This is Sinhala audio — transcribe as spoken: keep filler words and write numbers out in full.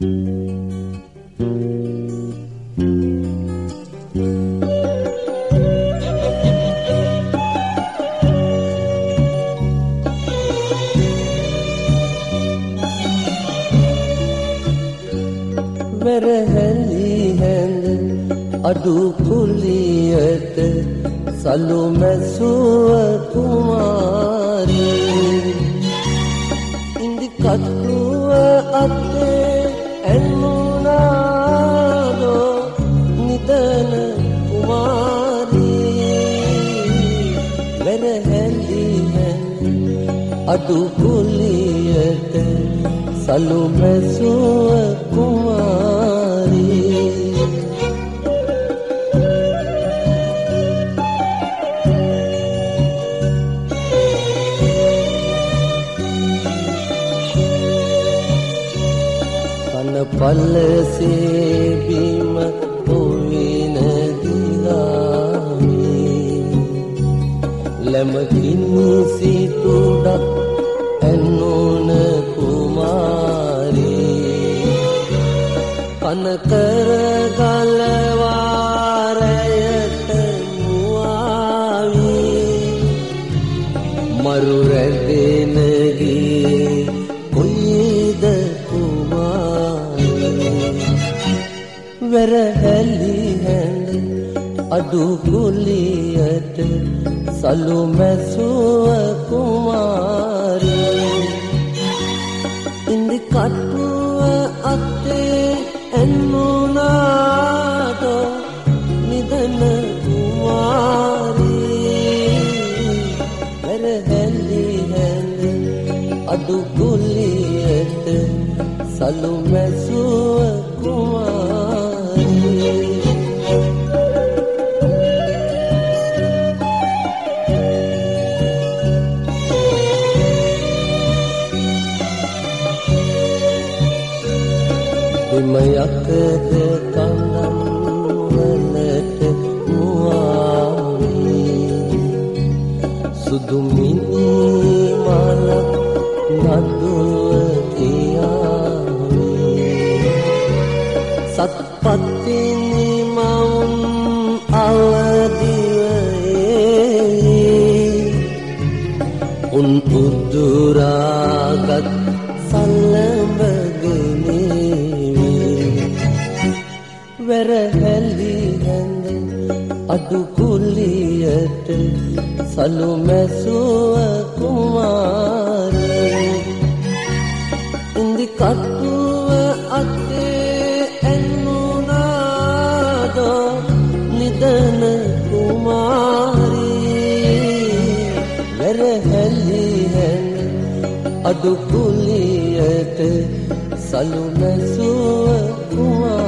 වැරහැලි හැඳ අඩු කුලියට සලු මැසුව කුමාරී ඉන්දි කටුව අතේ ඇන්නුනාදෝ නිදන කුමාරී වැරහැලි හැඳ අඩු කුලියට සලු මැසුව කුමාරී කන පල්ලසේ බිම පොවින දිලාමී ලැමකින් සිතුඩක් ඇන්නෝන කන කර ගලවාරයට මුවාවී මරු රැඳෙනගේ කොයිද කුමාරී වැරහැලි හැඳ අඩු කුලියට සලු මැසුව කුමාරී ඉන්දි කටුව අතේ ඇන්නුනාදෝ නිදන කුමාරී වැරහැලි හැඳ අඩු කුලියට සලු මැසුව කුමාරී මයකද කඳන් වලට මුවාවී සුදු මිනි මලක් නදුව කියාවී සත්පත්තිනි මවුන් අවදිවේ උන් උදුරාගත් සල්ලඹගෙන වැරහැලි හැඳ අඩු කුලියට සලු මැසුව කුමාරී ඉන්දි කටුව අතේ ඇන්නුනාදෝ නිදන කුමාරී වැරහැලි හැඳ අඩු කුලියට සලු මැසුව කුමාරී